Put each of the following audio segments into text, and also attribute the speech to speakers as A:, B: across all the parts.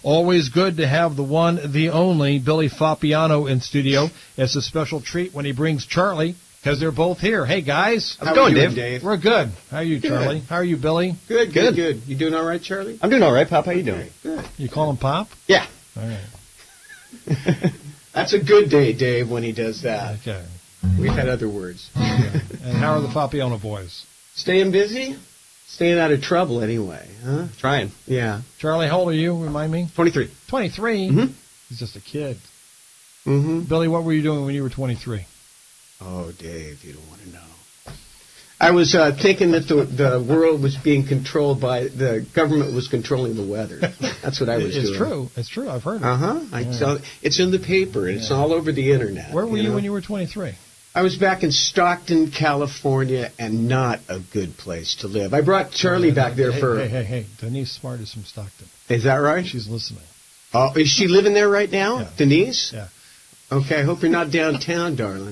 A: Always good to have the one, the only, Billy Fappiano in studio. It's a special treat when he brings Charlie, because they're both here. Hey, guys.
B: How's it going, Dave?
A: We're good. How are you, Charlie?
B: Good.
A: How are you, Billy?
B: Good. You doing all right, Charlie?
C: I'm doing all right, Pop. How you doing?
B: Good.
A: You call him Pop?
C: Yeah.
A: All right.
B: That's a good day, Dave, when he does that.
A: Okay.
B: We've had other words.
A: Okay. And how are the Fappiano boys?
B: Staying busy? Staying out of trouble anyway, huh?
C: Trying.
B: Yeah.
A: Charlie, how old are you? Remind me.
C: 23.
A: 23?
C: Mm-hmm.
A: He's just a kid.
B: Mm-hmm.
A: Billy, what were you doing when you were 23?
B: Oh, Dave, you don't want to know. I was thinking that the world was being controlled by, the government was controlling the weather. That's what I was doing.
A: It's true. It's true. I've heard it.
B: Uh-huh. It's in the paper, and it's all over the Internet.
A: Where were you when you were 23?
B: I was back in Stockton, California, and not a good place to live. I brought Charlie back there for...
A: Hey. Denise Smart is from Stockton.
B: Is that right?
A: She's listening.
B: Oh, is she living there right now?
A: Yeah.
B: Denise?
A: Yeah.
B: Okay, I hope you're not downtown, darling.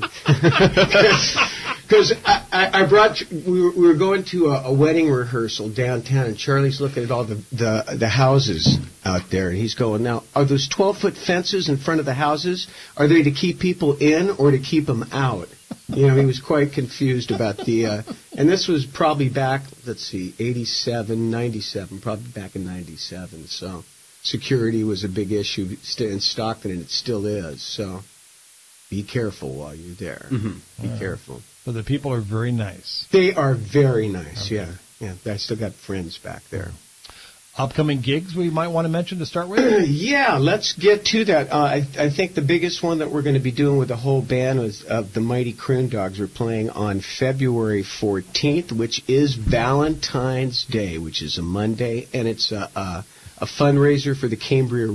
B: Because I brought... We were going to a wedding rehearsal downtown, and Charlie's looking at all the houses out there, and he's going, now, are those 12-foot fences in front of the houses, are they to keep people in or to keep them out? You know, he was quite confused about the... and this was probably back, let's see, 87, 97, probably back in 97, so... Security was a big issue in Stockton, and it still is. So be careful while you're there.
C: Mm-hmm.
B: Be careful.
A: But the people are very nice.
B: They are very nice,
A: Okay.
B: yeah. I still got friends back there.
A: Upcoming gigs we might want to mention to start with?
B: Yeah, let's get to that. I think the biggest one that we're going to be doing with the whole band is the Mighty Croon Dogs. We're playing on February 14th, which is Valentine's Day, which is a Monday, and it's a fundraiser for the Cambria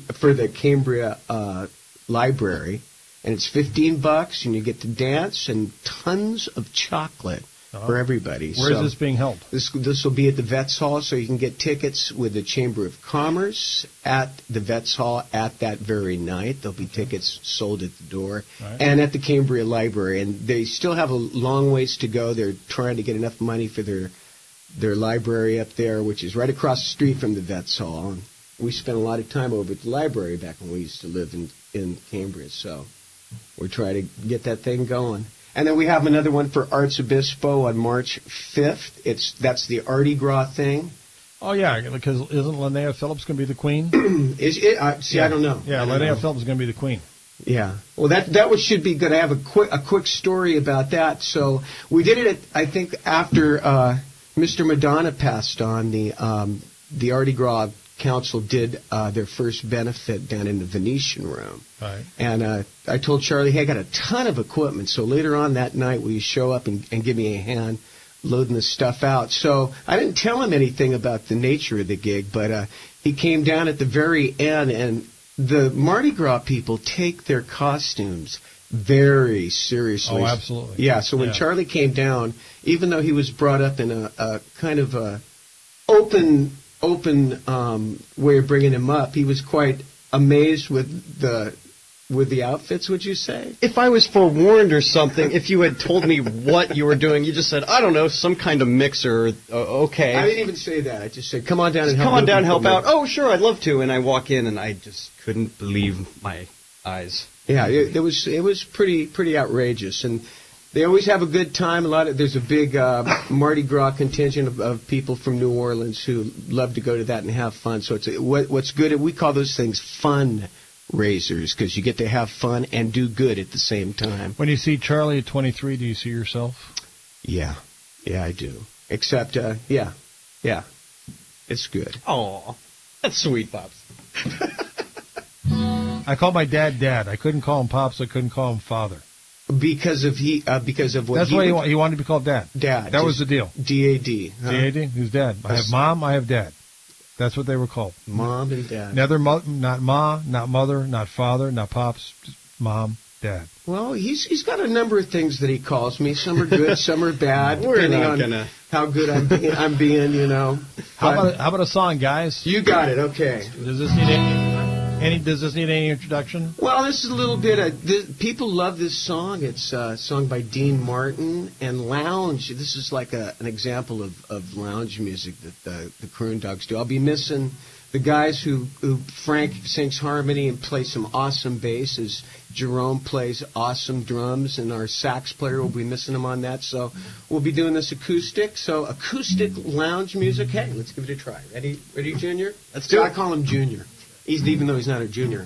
B: Library, and it's $15, and you get to dance and tons of chocolate for everybody.
A: Where is this being held?
B: This will be at the Vets Hall, so you can get tickets with the Chamber of Commerce at the Vets Hall at that very night. There'll be tickets sold at the door, and at the Cambria Library. And they still have a long ways to go. They're trying to get enough money for their library up there, which is right across the street from the Vets Hall. And we spent a lot of time over at the library back when we used to live in Cambria, so we're trying to get that thing going. And then we have another one for Arts Obispo on March 5th. That's the Artie Gras thing.
A: Oh, yeah, because isn't Linnea Phillips going to be the queen?
B: Is it? I don't know.
A: Yeah, Linnea Phillips is going to be the queen.
B: Yeah. Well, that should be good. I have a quick story about that. So we did it, I think, after Mr. Madonna passed on. The Artie Gras Council did their first benefit down in the Venetian Room.
A: Right.
B: And I told Charlie, hey, I got a ton of equipment, so later on that night will you show up and give me a hand loading the stuff out? So I didn't tell him anything about the nature of the gig, but he came down at the very end, and the Mardi Gras people take their costumes very seriously.
A: Oh, absolutely.
B: Yeah, so when Charlie came down, even though he was brought up in a kind of a open way of bringing him up, he was quite amazed with the outfits, would you say?
C: If I was forewarned or something, if you had told me what you were doing, you just said, I don't know, some kind of mixer, okay.
B: I didn't even say that. I just said, come on down and
C: help out. Oh, sure, I'd love to. And I walk in, and I just couldn't believe my eyes.
B: Yeah, it was pretty outrageous, and they always have a good time. There's a big Mardi Gras contingent of people from New Orleans who love to go to that and have fun. So what's good, we call those things fun raisers, because you get to have fun and do good at the same time.
A: When you see Charlie at 23, do you see yourself?
B: Yeah, I do. Except, yeah, it's good.
C: Oh, that's sweet, Pops.
A: I call my dad Dad. I couldn't call him Pops. I couldn't call him Father.
B: Because of what
A: That's why he wanted to be called Dad.
B: Dad.
A: That was the deal.
B: D-A-D. Huh?
A: D-A-D? Who's Dad? I have Mom, I have Dad. That's what they were called.
B: Mom and Dad.
A: Neither not Ma, not Mother, not Father, not Pops, just Mom, Dad.
B: Well, he's got a number of things that he calls me. Some are good, some are bad, depending on how good I'm being, you know.
A: How about a song, guys?
B: You got it. Okay.
A: Does this need any introduction?
B: Well, this is a little bit people love this song. It's a song by Dean Martin and lounge. This is like an example of lounge music that the Croon Dogs do. I'll be missing The guys who Frank sings harmony and plays some awesome bass, as Jerome plays awesome drums, and our sax player will be missing him on that. So we'll be doing this acoustic. So acoustic lounge music. Hey, let's give it a try. Ready, Junior?
C: Let's do it.
B: I call him Junior, even though he's not a junior.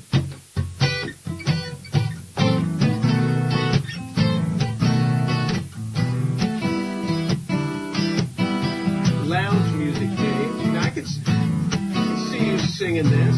B: Lounge music, Dave. Now I can see you singing this.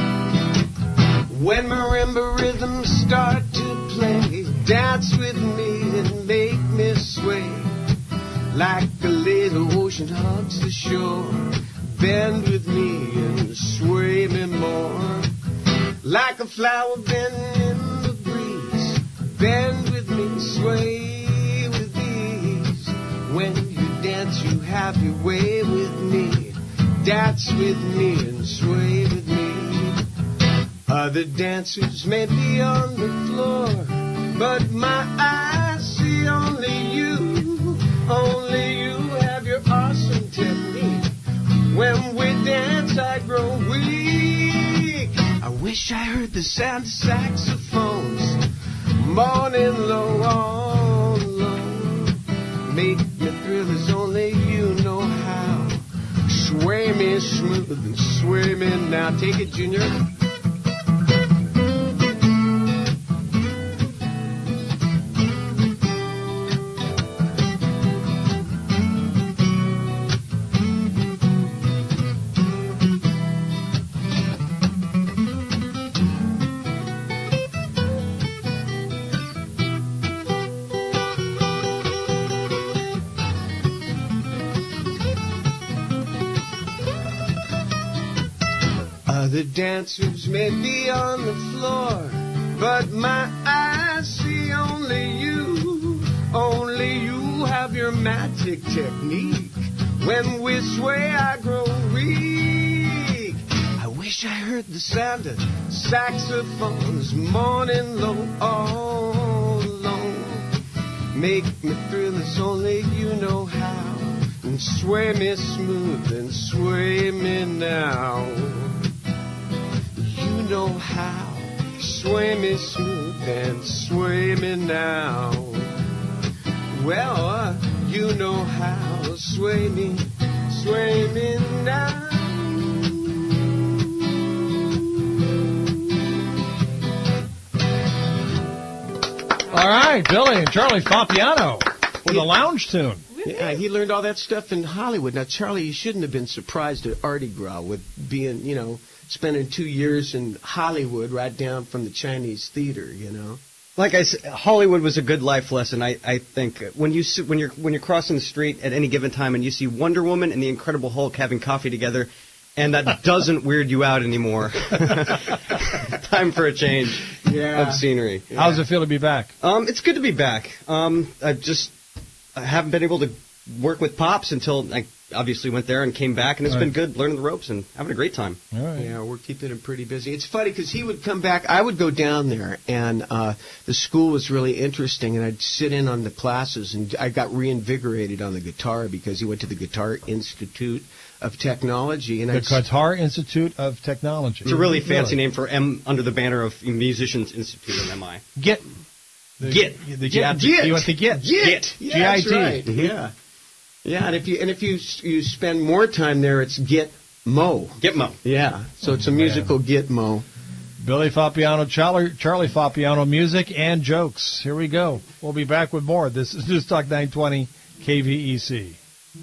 B: When marimba rhythms start to play, dance with me and make me sway. Like a little ocean hugs the shore, bend with me and sway me more. Like a flower bending in the breeze, bend with me, sway with ease. When you dance, you have your way with me. Dance with me and sway with me. Other dancers may be on the floor, but my eyes see only you. Only you have your awesome technique. When we dance, I grow weak. I wish I heard the sound of saxophones, morning low, all low. Make me thrill as only you know how. Sway me smooth and sway me now. Take it, Junior. The dancers may be on the floor, but my eyes see only you. Only you have your magic technique. When we sway, I grow weak. I wish I heard the sound of saxophones, morning low, all low. Make me thrill as only you know how. And sway me smooth and sway me now. Know how, sway me smooth and sway me now. Well, you know how, sway me now.
A: All right, Billy and Charlie Fabiano with a lounge tune.
B: Yeah, he learned all that stuff in Hollywood. Now, Charlie, you shouldn't have been surprised at Mardi Gras with being, spending 2 years in Hollywood, right down from the Chinese theater,
C: Like I said, Hollywood was a good life lesson. I think when you're crossing the street at any given time and you see Wonder Woman and the Incredible Hulk having coffee together, and that doesn't weird you out anymore. Time for a change of scenery.
A: Yeah. How does it feel to be back?
C: It's good to be back. I haven't been able to work with Pops until I obviously went there and came back, and it's been good learning the ropes and having a great time.
A: All right.
B: Yeah, we're keeping him pretty busy. It's funny because he would come back. I would go down there, and the school was really interesting, and I'd sit in on the classes, and I got reinvigorated on the guitar because he went to the Guitar Institute of Technology. And
A: the Guitar Institute of Technology.
C: It's a really fancy name for under the banner of Musicians Institute of MI.
A: Git.
C: Git.
A: You went to Git.
B: Git. Yeah,
A: GIT.
B: that's right. Mm-hmm. Yeah. Yeah, and if you spend more time there, it's Gitmo.
C: Gitmo.
B: Yeah. So it's a musical Gitmo.
A: Billy Fabiano, Charlie Fabiano, music and jokes. Here we go. We'll be back with more. This is News Talk 920 KVEC.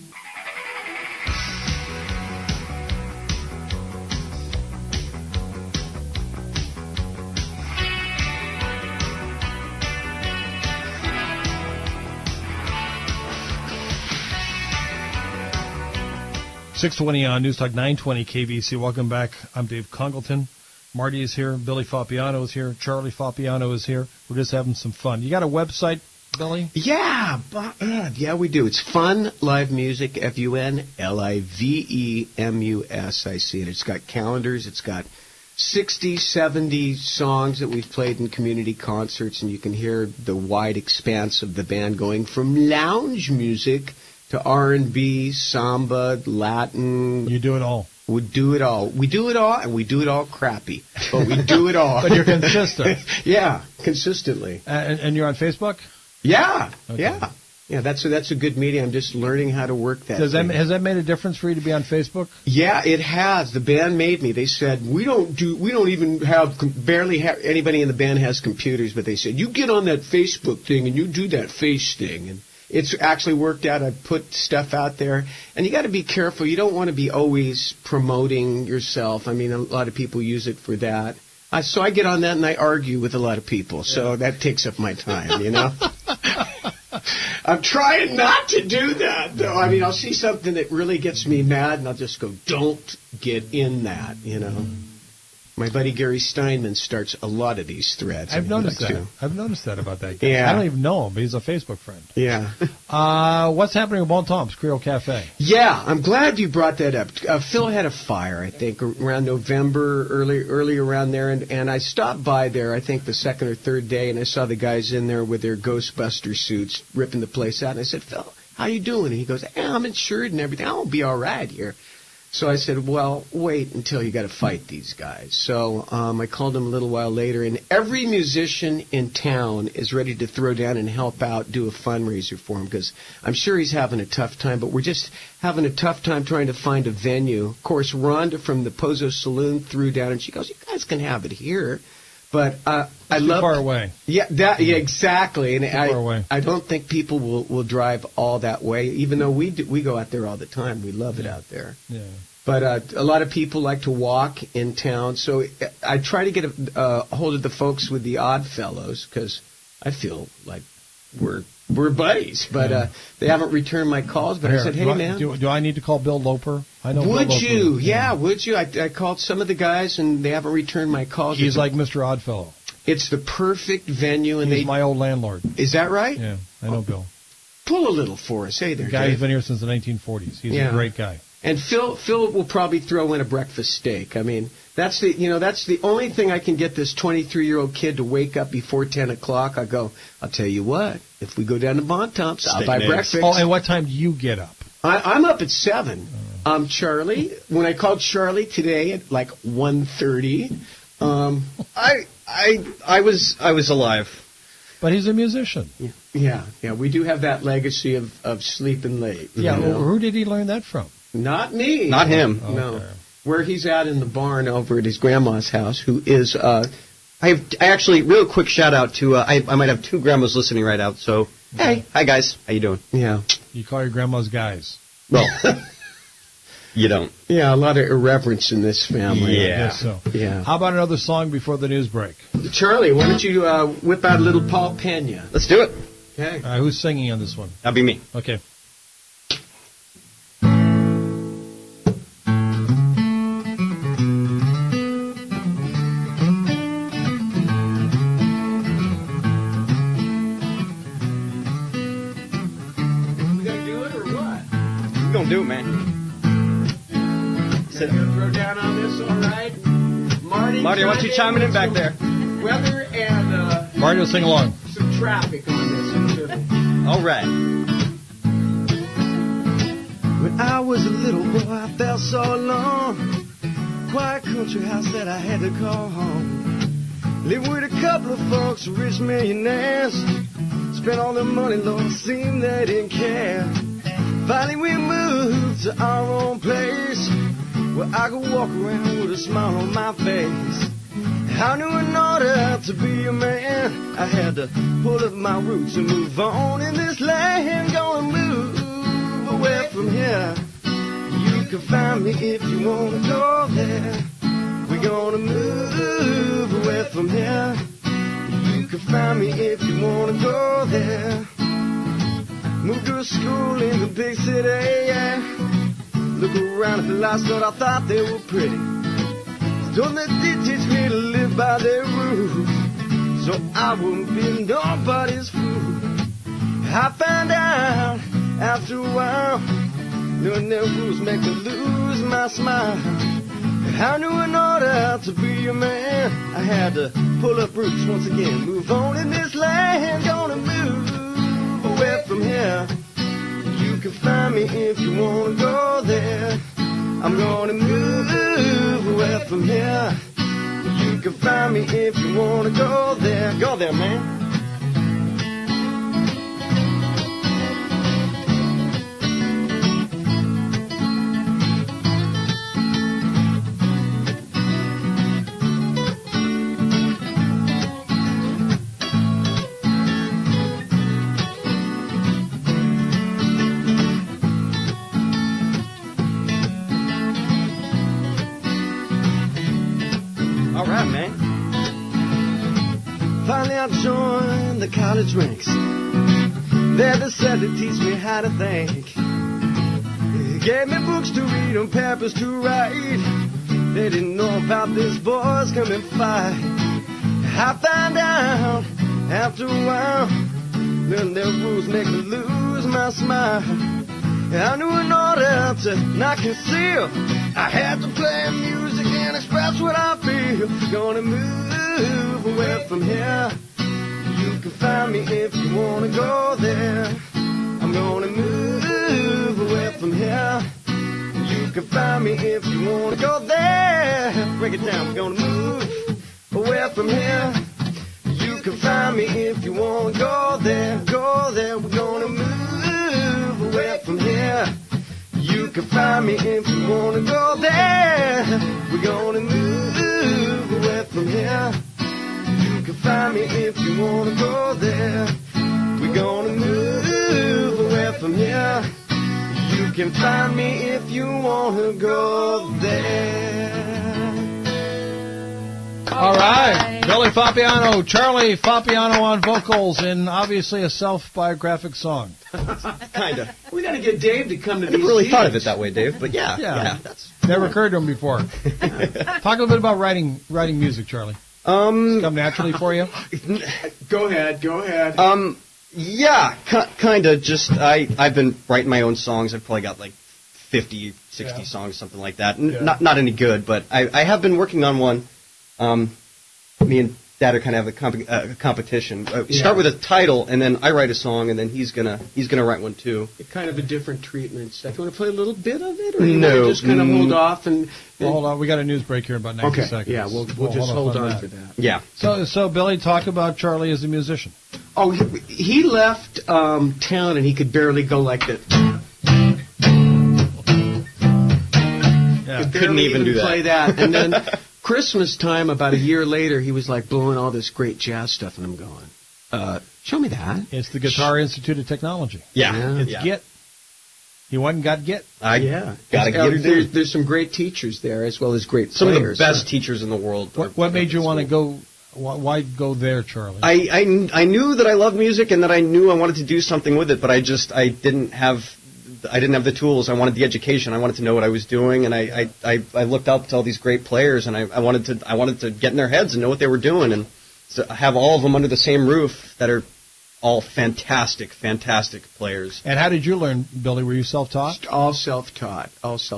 A: .620 on News Talk 920 KVC. Welcome back. I'm Dave Congleton. Marty is here. Billy Fabiano is here. Charlie Fabiano is here. We're just having some fun. You got a website, Billy?
B: Yeah, we do. It's Fun Live Music, FUNLIVEMUSIC. And it's got calendars. It's got 60, 70 songs that we've played in community concerts, and you can hear the wide expanse of the band going from lounge music to R&B, samba, Latin.
A: You do it all.
B: We do it all. We do it all, and we do it all crappy. But we do it all.
A: But you're consistent.
B: Yeah, consistently.
A: And you're on Facebook?
B: Yeah,
A: Okay.
B: yeah. Yeah, that's a good medium. I'm just learning how to work that.
A: Has that made a difference for you to be on Facebook?
B: Yeah, it has. The band made me. They said we don't even barely have anybody in the band has computers, but they said you get on that Facebook thing and you do that face thing, and it's actually worked out. I put stuff out there, and you got to be careful. You don't want to be always promoting yourself. I mean, a lot of people use it for that. So I get on that and I argue with a lot of people. So that takes up my time, you know. I'm trying not to do that, though. I mean, I'll see something that really gets me mad, and I'll just go, don't get in that, you know. My buddy Gary Steinman starts a lot of these threads.
A: I've noticed that. I've noticed that about that guy.
B: Yeah.
A: I don't even know him, but he's a Facebook friend.
B: Yeah.
A: What's happening with Bon Tom's Creole Cafe?
B: Yeah, I'm glad you brought that up. Phil had a fire, I think, around November, early around there, and I stopped by there, I think, the second or third day, and I saw the guys in there with their Ghostbuster suits ripping the place out, and I said, Phil, how you doing? And he goes, I'm insured and everything. I'll be all right here. So I said, well, wait until you got to fight these guys. So I called him a little while later, and every musician in town is ready to throw down and help out, do a fundraiser for him, because I'm sure he's having a tough time, but we're just having a tough time trying to find a venue. Of course, Rhonda from the Pozo Saloon threw down, and she goes, you guys can have it here. But I love
A: far away.
B: Yeah, exactly. And
A: far away.
B: I don't think people will drive all that way, even though we go out there all the time. We love it out there.
A: Yeah.
B: But a lot of people like to walk in town, so I try to get a hold of the folks with the Odd Fellows, because I feel like we're buddies. But they haven't returned my calls. But I said, hey, man.
A: Do I need to call Bill Loper? I know.
B: Would
A: Bill
B: you?
A: Loper.
B: Yeah, would you? I called some of the guys, and they haven't returned my calls.
A: He's like Mr. Oddfellow.
B: It's the perfect venue. And
A: He's my old landlord.
B: Is that right?
A: Yeah, I know Bill.
B: Pull a little for us. Hey there,
A: The guy's
B: Dave.
A: been here since the 1940s. He's a great guy.
B: And Phil will probably throw in a breakfast steak. I mean, that's the only thing I can get this 23-year-old kid to wake up before 10 o'clock. I go, I'll tell you what, if we go down to Bon Tom's, I'll buy breakfast.
A: Oh, and what time do you get up?
B: I'm up at 7. Charlie, when I called Charlie today at like 1:30,
C: I was alive.
A: But he's a musician.
B: Yeah, we do have that legacy of sleeping late.
A: Yeah,
B: you know?
A: who did he learn that from?
B: Not me.
C: Not him.
B: No.
A: Okay.
B: Where he's at in the barn over at his grandma's house, who is...
C: I actually, real quick shout out to, I might have 2 grandmas listening right out, so, hey, hi guys, how you doing?
B: Yeah.
A: You call your grandma's guys.
C: Well, you don't.
B: Yeah, a lot of irreverence in this family.
C: Yeah.
A: I guess so.
B: Yeah.
A: How about another song before the news break?
B: Charlie, why don't you whip out a little Paul Pena?
C: Let's do it.
B: Okay.
A: Who's singing on this one?
C: That'll be me.
A: Okay.
C: Do it, man.
B: Sit. Throw down on this, all right?
C: Marty, I want you chiming in back there.
B: Weather and
A: Marty will sing along.
B: some traffic on this.
C: All right.
D: When I was a little boy, I felt so alone. Quiet country house that I had to call home. Lived with a couple of folks, rich millionaires. Spent all their money, Lord, seemed they didn't care. Finally we moved to our own place, where I could walk around with a smile on my face. I knew in order to be a man, I had to pull up my roots and move on in this land. Gonna move away from here. You can find me if you wanna go there. We're gonna move away from here. You can find me if you wanna go there. Moved to a school in the big city, yeah. Look around at the lights, thought I thought they were pretty. Don't they did teach me to live by their rules, so I wouldn't be nobody's fool. I found out after a while, knowing their rules make me lose my smile. I knew in order to be a man, I had to pull up roots once again. Move on in this land, gonna move away from here. You can find me if you wanna go there. I'm gonna move away from here. You can find me if you wanna go there. Go there, man. Finally I joined the college ranks. There they said to teach me how to think. They gave me books to read and papers to write. They didn't know about this boys coming fight. I found out after a while that their rules make me lose my smile. I knew in order to not conceal, I had to play music and express what I feel. Gonna move away from here. You can find me if you wanna go there. I'm gonna move away from here. You can find me if you wanna go there. Break it down. We're gonna move away from here. You can find me if you wanna go there. Go there. We're gonna move away from here. You can find me if you wanna go there. We're gonna move away from here. You can find me if you wanna go there. We're gonna move away from here. You can find me if you wanna go there.
A: All right. Billy Foppiano, Charlie Foppiano on vocals, and obviously a self-biographic song.
C: Kinda.
B: We got to get Dave to come to
C: I
B: these
C: never really thought of
B: scenes.
C: it that way, Dave, but yeah. That's
A: Never occurred to him before. Talk a little bit about writing music, Charlie. Come naturally for you?
B: Go ahead.
C: Yeah, kinda. Just I've been writing my own songs. I've probably got like 50, 60 songs, something like that. Not any good, but I have been working on one. Me and Dad are kind of have a competition. We start with a title, and then I write a song, and then he's gonna write one too.
B: Kind of a different treatment stuff. You want to play a little bit of it, or
C: No.
B: you want to just kind of hold off and?
A: Well, hold on. We got a news break here in about 90
B: Okay.
A: seconds.
B: Yeah, we'll just hold on for that.
C: Yeah.
A: So Billy, talk about Charlie as a musician.
B: Oh, he left town and he could barely go like this.
A: Yeah.
B: Could
C: Couldn't even do that.
B: play that. And then Christmas time, about a year later, he was like blowing all this great jazz stuff, and I'm going, show me that.
A: It's the Guitar Institute of Technology.
C: Yeah.
A: It's
C: yeah.
A: Git. He went and got Git.
C: Gotta get it.
B: There's some great teachers there, as well as great
C: Some
B: players.
C: of the best teachers in the world.
A: What made you want to go? Why go there, Charlie?
C: I knew that I loved music and that I knew I wanted to do something with it, but I didn't have the tools. I wanted the education. I wanted to know what I was doing, and I looked up to all these great players, and I wanted to get in their heads and know what they were doing, and so have all of them under the same roof that are all fantastic players.
A: And how did you learn, Billy? Were you self-taught?
B: All self-taught.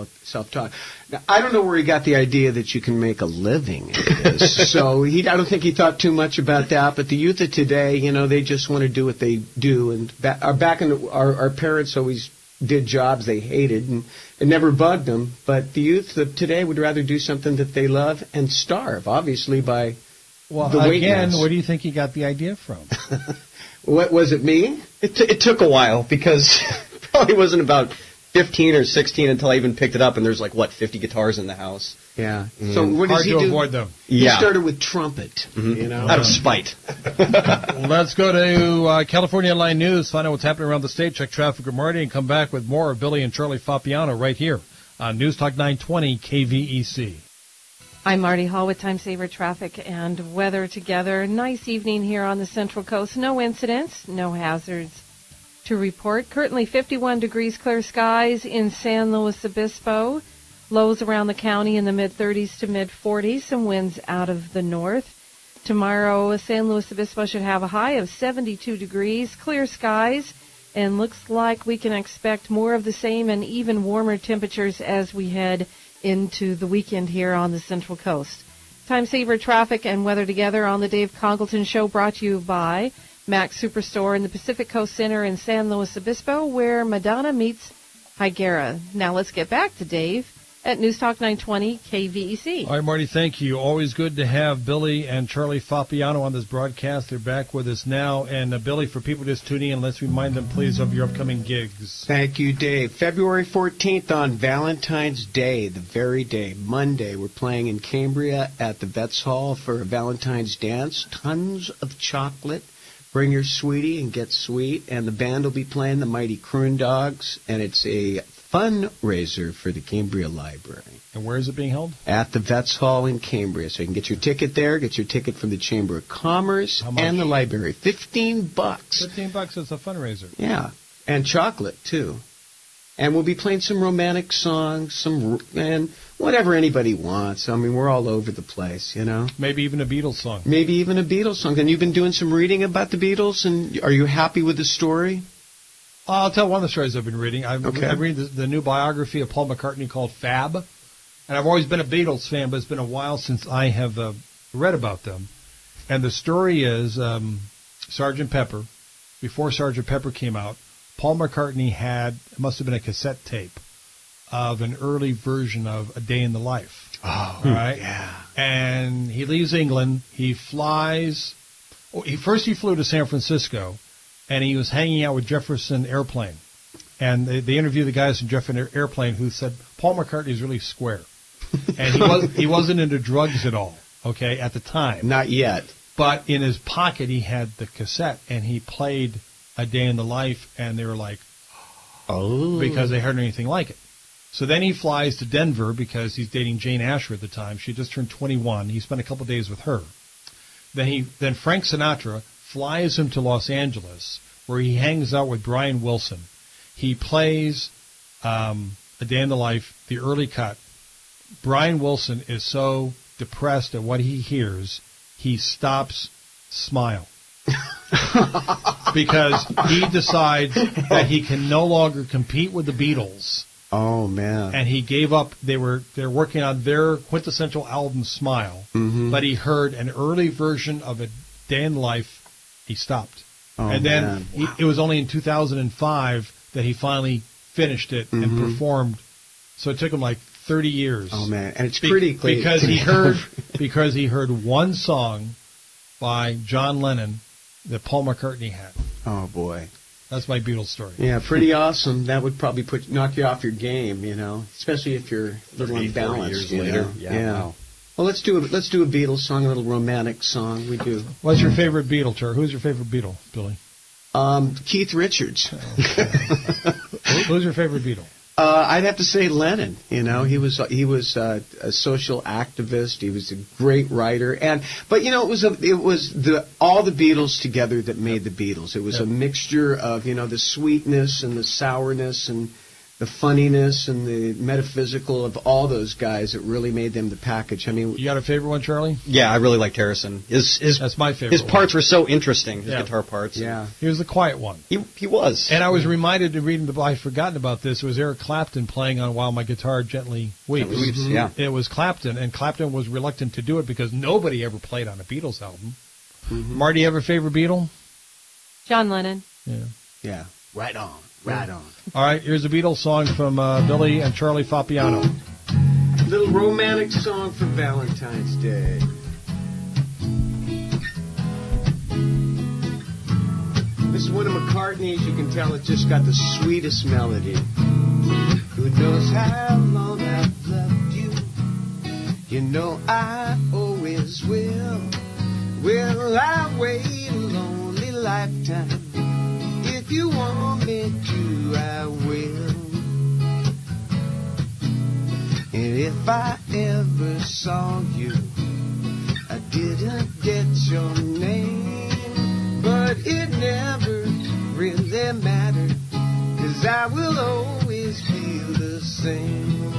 B: Now, I don't know where he got the idea that you can make a living at this. So I don't think he thought too much about that. But the youth of today, they just want to do what they do. And back in our parents always did jobs they hated, and it never bugged them. But the youth of today would rather do something that they love and starve, obviously, by the weight
A: again,
B: mass.
A: where do you think he got the idea from?
B: What was it, me?
C: It took a while because probably wasn't about 15 or 16 until I even picked it up, and there's 50 guitars in the house.
B: Yeah. So what does
A: Hard
B: he
A: to
B: do?
A: avoid them.
B: He
C: Yeah.
B: started with trumpet,
C: Out of spite.
A: Let's go to California Line News, find out what's happening around the state, check traffic with Marty, and come back with more of Billy and Charlie Foppiano right here on News Talk 920 KVEC.
E: I'm Marty Hall with Time Saver Traffic and Weather Together. Nice evening here on the Central Coast. No incidents, no hazards to report. Currently 51 degrees, clear skies in San Luis Obispo. Lows around the county in the mid-30s to mid-40s. Some winds out of the north. Tomorrow, San Luis Obispo should have a high of 72 degrees, clear skies, and looks like we can expect more of the same and even warmer temperatures as we head into the weekend here on the Central Coast. Time Saver Traffic and Weather Together on the Dave Congleton Show, brought to you by Max Superstore in the Pacific Coast Center in San Luis Obispo, where Madonna meets Higuera. Now let's get back to Dave at News Talk 920 KVEC.
A: All right, Marty, thank you. Always good to have Billy and Charlie Fabiano on this broadcast. They're back with us now. And, Billy, for people just tuning in, let's remind them, please, of your upcoming gigs.
B: Thank you, Dave. February 14th on Valentine's Day, the very day, Monday, we're playing in Cambria at the Vets Hall for a Valentine's dance. Tons of chocolate. Bring your sweetie and get sweet. And the band will be playing the Mighty Croon Dogs, and it's a fundraiser for the Cambria Library.
A: And where is it being held?
B: At the Vets Hall in Cambria. So you can get your ticket there, get your ticket from the Chamber of Commerce and the library. $15.
A: $15 is a fundraiser.
B: Yeah, and chocolate, too. And we'll be playing some romantic songs, and whatever anybody wants. I mean, we're all over the place, you know.
A: Maybe even a Beatles song.
B: Maybe even a Beatles song. And you've been doing some reading about the Beatles, and are you happy with the story?
A: I'll tell one of the stories I've been reading. I'm reading the new biography of Paul McCartney called Fab. And I've always been a Beatles fan, but it's been a while since I have read about them. And the story is Sgt. Pepper. Before Sgt. Pepper came out, Paul McCartney had, it must have been a cassette tape of an early version of A Day in the Life.
B: Oh,
A: right?
B: Yeah.
A: And he leaves England. He flies. First he flew to San Francisco, and he was hanging out with Jefferson Airplane. And they interviewed the guys from Jefferson Airplane who said, Paul McCartney is really square. And he wasn't into drugs at all, okay, at the time.
B: Not yet.
A: But in his pocket he had the cassette, and he played A Day in the Life, and they were like,
B: oh,
A: because they heard anything like it. So then he flies to Denver because he's dating Jane Asher at the time. She just turned 21. He spent a couple days with her. Then Frank Sinatra flies him to Los Angeles, where he hangs out with Brian Wilson. He plays A Day in the Life, the early cut. Brian Wilson is so depressed at what he hears, he stops Smile. Because he decides that he can no longer compete with the Beatles.
B: Oh, man.
A: And he gave up. They're working on their quintessential album, Smile. Mm-hmm. But he heard an early version of A Day in the Life. He stopped.
B: Oh,
A: and then it was only in 2005 that he finally finished it and performed. So it took him like 30 years.
B: Oh, man. And it's pretty clear.
A: Because he heard one song by John Lennon that Paul McCartney had.
B: Oh, boy.
A: That's my Beatles story.
B: Yeah, pretty awesome. That would probably knock you off your game, you know, especially if you're a little unbalanced.
C: Years later.
B: Yeah.
C: Wow.
B: Well, let's do a Beatles song, a little romantic song. We do.
A: What's your favorite Beatle, Tur? Who's your favorite Beatle, Billy?
B: Keith Richards.
A: Who's your favorite Beatle?
B: I'd have to say Lennon. You know, he was a social activist. He was a great writer, but you know, it was all the Beatles together that made the Beatles. It was a mixture of, you know, the sweetness and the sourness and the funniness and the metaphysical of all those guys that really made them the package. I mean,
A: you got a favorite one, Charlie?
C: Yeah, I really liked Harrison. That's my favorite. His parts were so interesting. His guitar parts.
B: Yeah,
A: he was the quiet one.
C: He was.
A: And I was reminded to reading I'd forgotten about this. It was Eric Clapton playing on While My Guitar Gently Weeps.
C: Mm-hmm. Yeah,
A: it was Clapton, and Clapton was reluctant to do it because nobody ever played on a Beatles album. Mm-hmm. Marty, ever favorite Beatle?
E: John Lennon.
B: Yeah. Right on. Right on.
A: All right, here's a Beatles song from Billy and Charlie Fabiano.
B: Little romantic song for Valentine's Day. This is one of McCartney's. You can tell it just got the sweetest melody. Who knows how long I've loved you? You know I always will. Will I wait a lonely lifetime? If you want me to, I will. And if I ever saw you, I didn't get your name, but it never really mattered, 'cause I will always feel the same.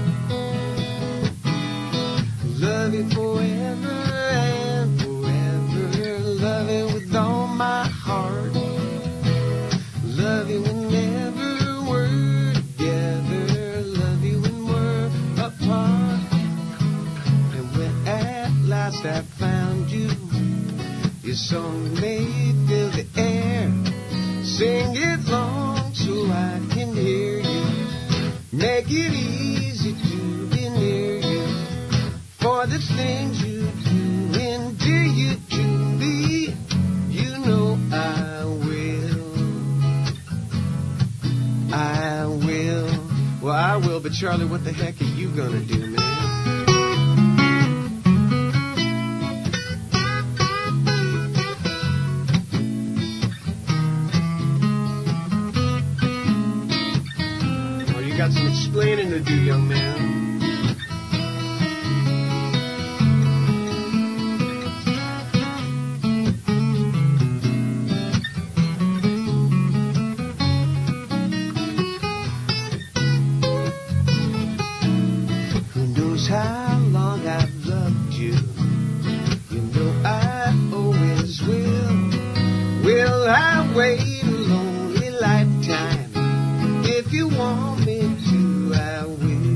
B: Love you forever and forever, love you with all my heart. Love you whenever we're together. Love you when we're apart. And when at last I found you, your song may fill the air. Sing it long so I can hear you. Make it easy to
D: for the things you do and do you to me. You know I will. I will. Well, I will, but Charlie, what the heck are you gonna do, man? Oh, you got some explaining to do, young man. How long I've loved you, you know I always will. Will I wait a lonely lifetime? If you want me to, I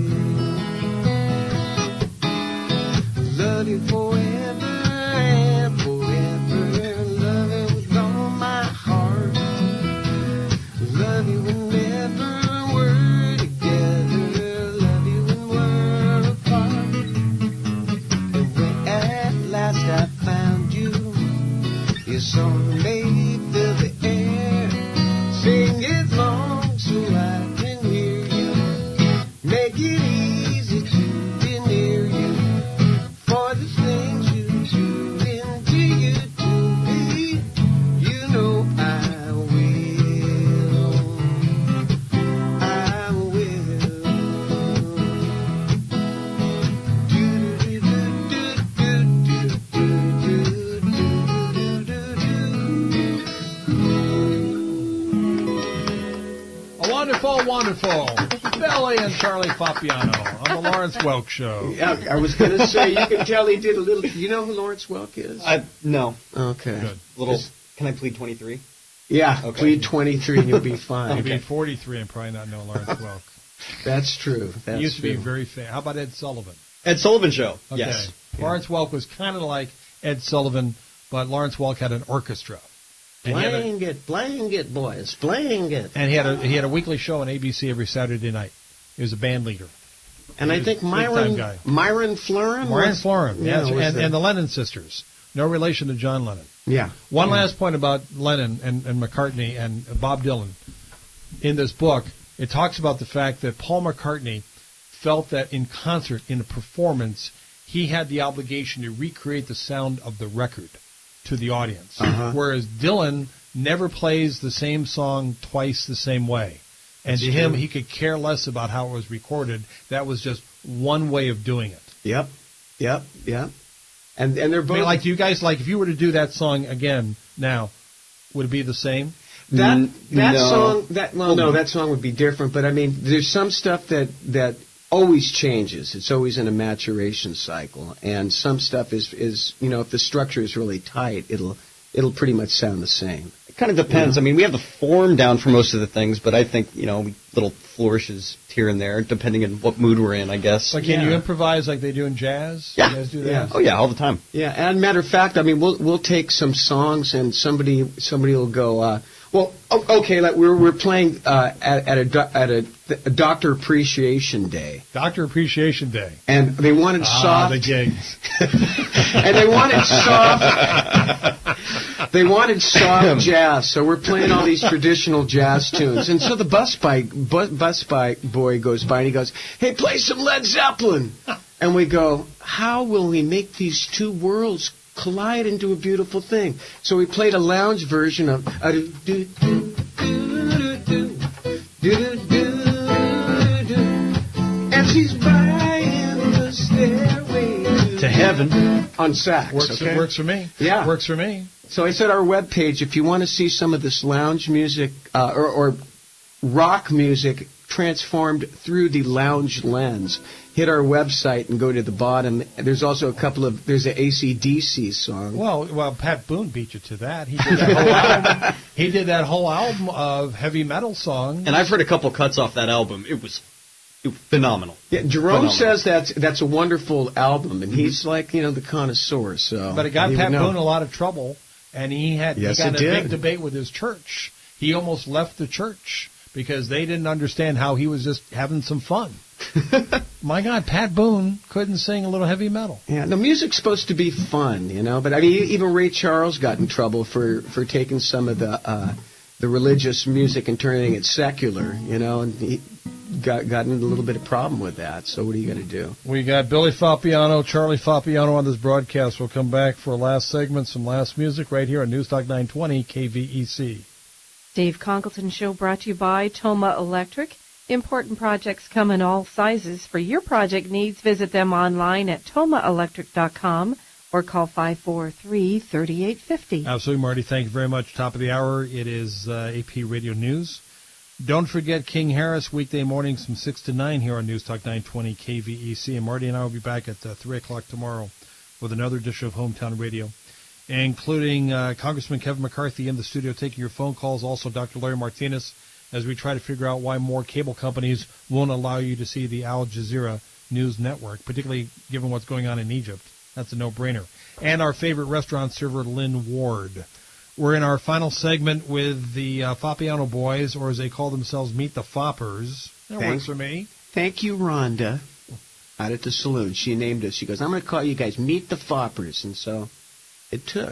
D: will. Love you forever and forever. Love you with all my heart. Love you whenever we're together. Love you when we're apart. And when at last I found you, your song made fill the air. Sing it long so I can hear you. Make it easy to be near you. For the things you do and do you to me, you know I will. I will.
A: A wonderful, wonderful Billy and Charlie Fabiano on the Lawrence Welk Show.
B: Yeah, I was going to say, you can tell he did a little. You know who Lawrence Welk is?
C: No.
B: Okay.
A: Good.
C: Little. Can I plead 23?
B: Yeah,
C: Okay.
B: plead 23 and you'll be fine.
A: You'd be 43 and probably not know Lawrence Welk.
B: That's true. That's
A: He used to be
B: true.
A: very famous. How about Ed Sullivan?
C: Ed Sullivan Show.
A: Okay.
C: Yes.
A: Lawrence Welk was kind of like Ed Sullivan, but Lawrence Welk had an orchestra. And he had a-
B: Blanket, boys, blanket.
A: And he had a weekly show on ABC every Saturday night. He was a band leader.
B: And I think
A: big-time guy.
B: Myron Florin?
A: Brian
B: was-
A: Florin,
B: Yeah,
A: yes,
B: was
A: and the Lennon sisters. No relation to John Lennon.
B: Yeah.
A: One
B: Yeah.
A: last point about Lennon and McCartney and Bob Dylan. In this book, it talks about the fact that Paul McCartney felt that in concert, in a performance, he had the obligation to recreate the sound of the record to the audience.
B: Uh-huh.
A: Whereas Dylan never plays the same song twice the same way. And
B: That's
A: to him,
B: true.
A: he could care less about how it was recorded. That was just one way of doing it.
B: Yep. And they're
A: I
B: both
A: mean, like, do you guys, like, if you were to do that song again now, would it be the same?
B: that
C: No.
B: song. That song would be different. But I mean, there's some stuff that always changes. It's always in a maturation cycle, and some stuff is if the structure is really tight, it'll pretty much sound the same.
C: It kind of depends. I mean, we have the form down for most of the things, but I think, little flourishes here and there, depending on what mood we're in, I guess.
A: Like, can you improvise like they do in jazz?
C: Yeah.
A: You guys do that?
B: Yeah.
C: Oh, yeah, all the time.
B: Yeah, and matter of fact, I mean, we'll take some songs and somebody will go. Okay, like we're playing at a Doctor Appreciation Day,
A: Doctor Appreciation Day.
B: and they wanted soft.
A: The gigs.
B: And they wanted soft. They wanted soft jazz, so we're playing all these traditional jazz tunes. And so the bus boy goes by and he goes, "Hey, play some Led Zeppelin." And we go, "How will we make these two worlds collide into a beautiful thing?" So we played a lounge version of and she's buying the stairway
C: To heaven.
B: on sax. Okay?
A: Works for me.
B: Yeah.
A: Works for me.
B: So I said our webpage, if you want to see some of this lounge music or rock music transformed through the lounge lens, hit our website and go to the bottom. There's also there's an AC/DC song.
A: Well, Pat Boone beat you to that. He did that whole album. He did that whole album of heavy metal songs.
C: And I've heard a couple cuts off that album. It was phenomenal.
B: Yeah, Jerome
C: Phenomenal.
B: says that's a wonderful album, and he's like, the connoisseur. So,
A: But it got
B: he would
A: Pat
B: know.
A: Boone in a lot of trouble, and he got
B: Yes,
A: in a
B: it did.
A: big debate with his church. He almost left the church because they didn't understand how he was just having some fun. My God, Pat Boone couldn't sing a little heavy metal.
B: Yeah, the music's supposed to be fun, you know. But I mean, even Ray Charles got in trouble for taking some of the religious music and turning it secular, you know, and he got in a little bit of problem with that. So what are you going to do?
A: We got Billy Fappiano, Charlie Fappiano on this broadcast. We'll come back for a last segment, some last music right here on Newstalk 920 KVEC.
E: Dave Congleton Show brought to you by Toma Electric. Important projects come in all sizes. For your project needs, visit them online at tomaelectric.com or call 543-3850.
A: Absolutely, Marty. Thank you very much. Top of the hour, it is AP Radio News. Don't forget King Harris, weekday mornings from 6 to 9 here on Newstalk 920 KVEC. And Marty and I will be back at 3 o'clock tomorrow with another edition of Hometown Radio, including Congressman Kevin McCarthy in the studio taking your phone calls. Also, Dr. Larry Martinez, as we try to figure out why more cable companies won't allow you to see the Al Jazeera News Network, particularly given what's going on in Egypt. That's a no-brainer. And our favorite restaurant server, Lynn Ward. We're in our final segment with the Fappiano boys, or as they call themselves, Meet the Foppers. That works for me.
B: Thank you, Rhonda, out at the saloon. She named us. She goes, I'm going to call you guys Meet the Foppers. And so it took.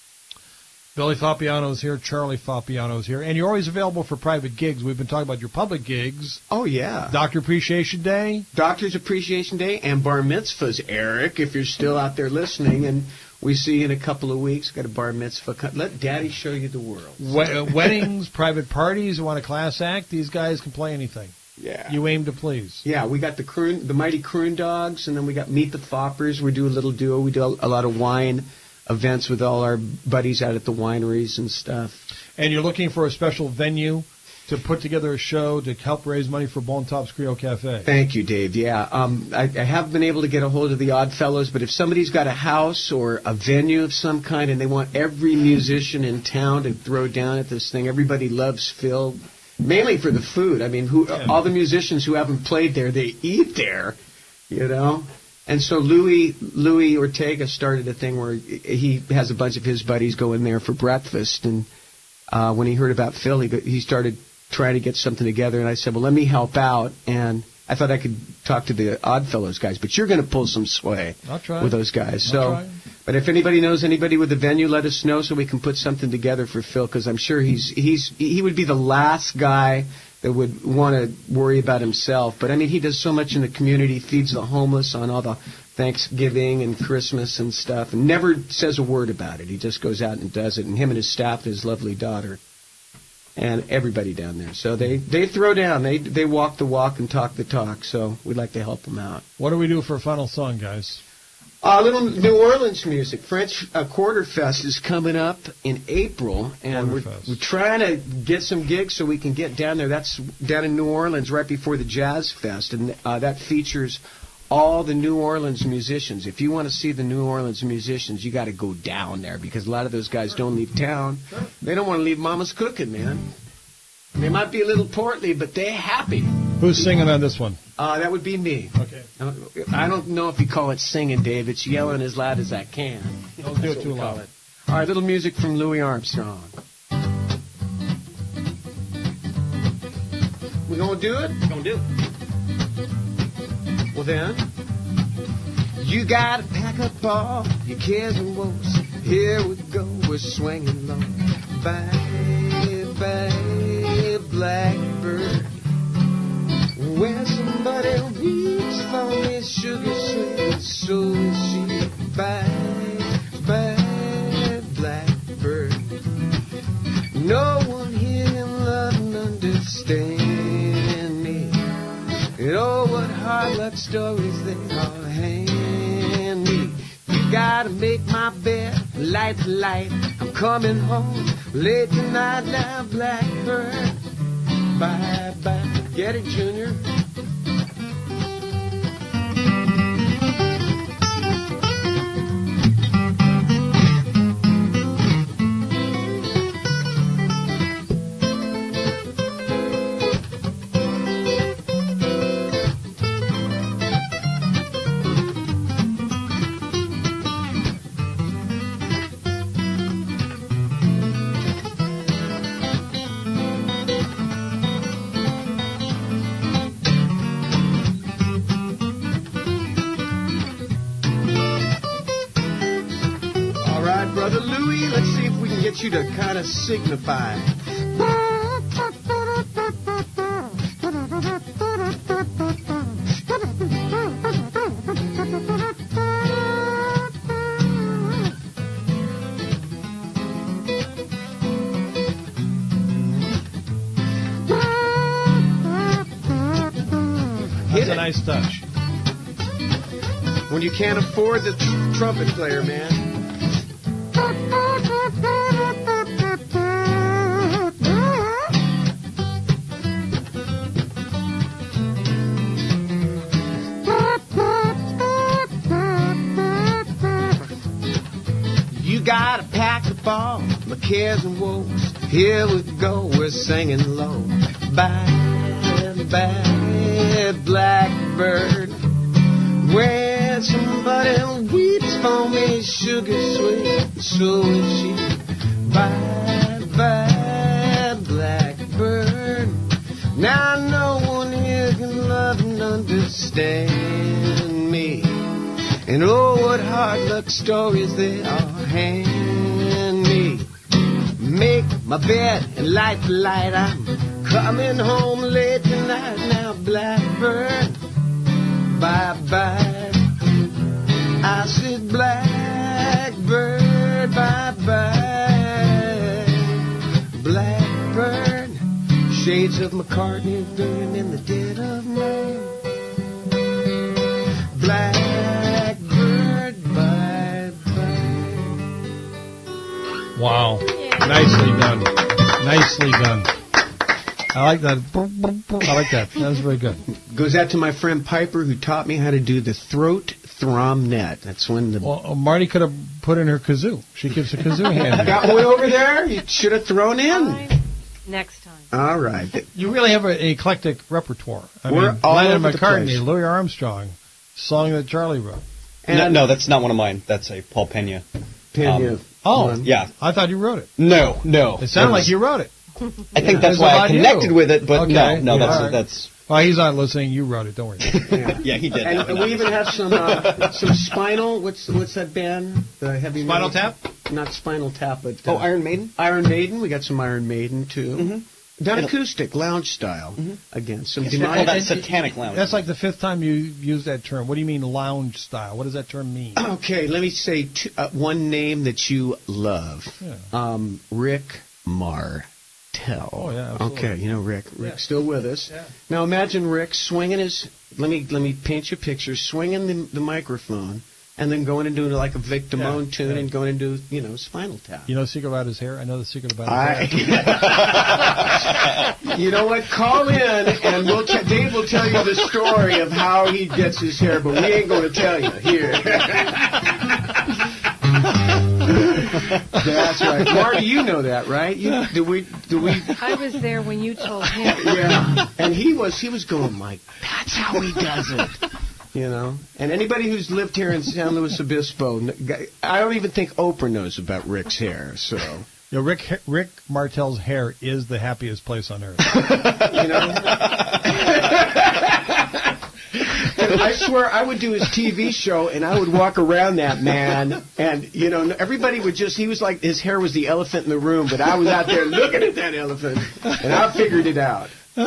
A: Billy Fappiano is here. Charlie Fappiano is here. And you're always available for private gigs. We've been talking about your public gigs.
B: Oh, yeah.
A: Doctor Appreciation Day.
B: Doctor's Appreciation Day and bar mitzvahs, Eric, if you're still out there listening. And we see you in a couple of weeks. Got a bar mitzvah. Let Daddy show you the world.
A: Weddings, private parties, you want a class act, these guys can play anything.
B: Yeah.
A: You aim to please.
B: Yeah, we got the Mighty Croon Dogs, and then we got Meet the Foppers. We do a little duo. We do a lot of wine events with all our buddies out at the wineries and stuff.
A: And you're looking for a special venue to put together a show to help raise money for Bone Top's Creole Cafe.
B: Thank you, Dave. Yeah, I have been able to get a hold of the Odd Fellows, but if somebody's got a house or a venue of some kind and they want every musician in town to throw down at this thing, everybody loves Phil, mainly for the food. I mean, all the musicians who haven't played there, they eat there, you know. And so Louis Ortega started a thing where he has a bunch of his buddies go in there for breakfast. And when he heard about Phil, he started trying to get something together. And I said, well, let me help out. And I thought I could talk to the Oddfellows guys, but you're going to pull some sway with those guys. But if anybody knows anybody with a venue, let us know so we can put something together for Phil, because I'm sure he would be the last guy that would want to worry about himself. But, I mean, he does so much in the community, feeds the homeless on all the Thanksgiving and Christmas and stuff, and never says a word about it. He just goes out and does it, and him and his staff, his lovely daughter, and everybody down there. So they throw down. They walk the walk and talk the talk, so we'd like to help them out.
A: What do we do for a final song, guys?
B: A little New Orleans music. French Quarter Fest is coming up in April, and we're trying to get some gigs so we can get down there. That's down in New Orleans right before the Jazz Fest, and that features all the New Orleans musicians. If you want to see the New Orleans musicians, you got to go down there, because a lot of those guys don't leave town. They don't want to leave Mama's cooking, man. They might be a little portly, but they're happy.
A: Who's singing on this one?
B: That would be me.
A: Okay.
B: I don't know if you call it singing, Dave. It's yelling as loud as I can.
A: Don't do it too loud.
B: All right, little music from Louis Armstrong. We gonna do it?
C: We're going to do it.
B: Well then, you gotta pack up all your cares and woes. Here we go, we're swinging low. Bye, bye, blackbird. When somebody weeps for me, sugar sweet, so is she. Bye, bye, blackbird. No one here can love and understand me. And oh, what hard luck stories they all hand me. You gotta make my bed, light the light. I'm coming home late tonight now, blackbird. Bye, bye. Get it, Junior? All right, Brother Louie, let's see if we can get you to kind of signify.
A: That's a nice touch.
B: When you can't afford the trumpet player, man. You gotta pack the ball, my cares and woes. Here we go, we're singing low. Bye, bye, blackbird. When somebody weeps for me, sugar sweet, so is she. Bye, bye, blackbird. Now no one here can love and understand me. And oh, what hard luck stories they all hand me. Make my bed and light the light. I'm coming home late tonight now, blackbird. Bye-bye. I said, blackbird, bye-bye. Blackbird, shades of McCartney burning in the dead of night. Blackbird, bye-bye.
A: Wow. Nicely done. Nicely done. I like that. I like that. That was very good.
B: Goes out to my friend Piper, who taught me how to do the throat thromnet. That's when the...
A: Well, Marty could have put in her kazoo. She gives a kazoo hand.
B: Got one over there? You should have thrown in.
E: Fine. Next time.
B: All right.
A: You really have an eclectic repertoire.
B: We're
A: mean,
B: all
A: Lennon
B: over the
A: McCartney,
B: place.
A: Louis Armstrong, song that Charlie wrote.
C: No, that's not one of mine. That's a Paul Pena.
B: Pena.
C: Yeah.
A: I thought you wrote it.
C: No.
A: It sounded like you wrote it.
C: I think that's
A: It's
C: why I
A: about
C: connected
A: you.
C: with it, but
A: Okay.
C: no,
A: Yeah, all right.
C: that's.
A: Well, he's not listening. You wrote it. Don't worry.
C: Yeah, he did.
B: And we even have some Spinal. What's that band? The heavy
A: Spinal
B: metal?
A: Tap?
B: Not Spinal Tap, but
C: Iron Maiden.
B: Iron Maiden. We got some Iron Maiden too.
C: Mm-hmm.
B: Done acoustic, lounge style. Again, some
C: All
B: demonic.
C: that satanic lounge.
A: That's like the fifth time you used that term. What do you mean lounge style? What does that term mean?
B: Okay, let me say one name that you love.
A: Yeah.
B: Rick Martel.
A: Oh, yeah, absolutely.
B: Okay, you know Rick. Rick's
A: Yeah.
B: still with us.
A: Yeah.
B: Now imagine Rick swinging his. Let me paint you a picture. Swinging the microphone and then going and doing like a Vic Damone tune and going and do Spinal Tap.
A: You know the secret about his hair? I know the secret about his hair.
B: You know what? Call in and Dave will tell you the story of how he gets his hair, but we ain't going to tell you here. That's right, Marty. You know that, right? Do we?
E: I was there when you told him.
B: Yeah. And he was going like, that's how he does it. And anybody who's lived here in San Luis Obispo, I don't even think Oprah knows about Rick's hair. So,
A: Rick Martel's hair is the happiest place on earth.
B: I swear I would do his TV show and I would walk around that man and, everybody would he was like, his hair was the elephant in the room, but I was out there looking at that elephant and I figured it out.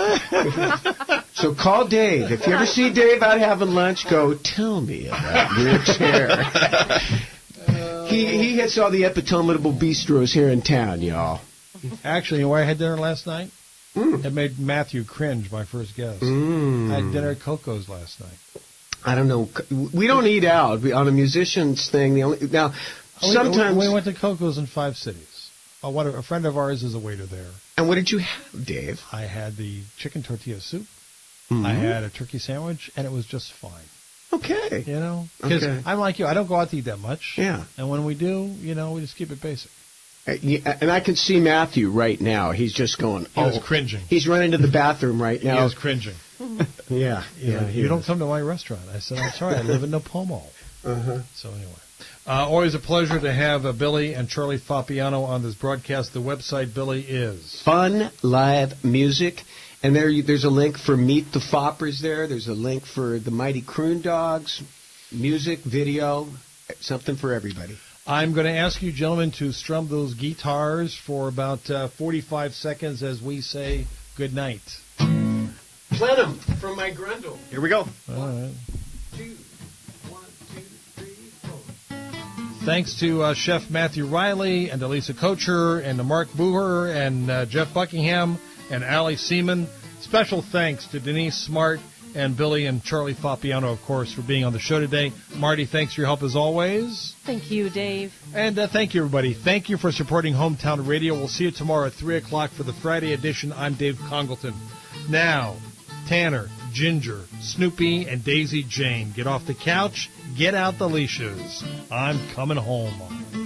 B: So call Dave. If you ever see Dave out having lunch, go, tell me about Rick's hair. He hits all the epitomatable bistros here in town, y'all.
A: Actually, you know where I had dinner last night? It made Matthew cringe, my first guest. I had dinner at Coco's last night.
B: I don't know. We don't eat out. On a musician's thing, sometimes...
A: We went to Coco's in 5 cities. A friend of ours is a waiter there.
B: And what did you have, Dave?
A: I had the chicken tortilla soup. I had a turkey sandwich, and it was just fine.
B: Okay.
A: Because I'm like you. I don't go out to eat that much.
B: Yeah.
A: And when we do, we just keep it basic.
B: And I can see Matthew right now. He's just going,
A: He was cringing.
B: He's running to the bathroom right now.
A: He was cringing.
B: Yeah.
A: You don't come to my restaurant. I said, I'm sorry, I live in Napomo. So anyway. Always a pleasure to have Billy and Charlie Fabiano on this broadcast. The website, Billy, is
B: Fun Live Music. And there's a link for Meet the Foppers there. There's a link for the Mighty Croon Dogs, music, video, something for everybody.
A: I'm going to ask you gentlemen to strum those guitars for about 45 seconds as we say good night.
B: Plenum from my Grundle.
C: Here we go.
A: All right.
B: 2, 1, 2, 3, 4.
A: Thanks to Chef Matthew Riley and to Lisa Kocher and to Mark Booher and Jeff Buckingham and Allie Seaman. Special thanks to Denise Smart and Billy and Charlie Fabiano, of course, for being on the show today. Marty, thanks for your help as always.
E: Thank you, Dave.
A: And thank you, everybody. Thank you for supporting Hometown Radio. We'll see you tomorrow at 3 o'clock for the Friday edition. I'm Dave Congleton. Now, Tanner, Ginger, Snoopy, and Daisy Jane, get off the couch, get out the leashes. I'm coming home.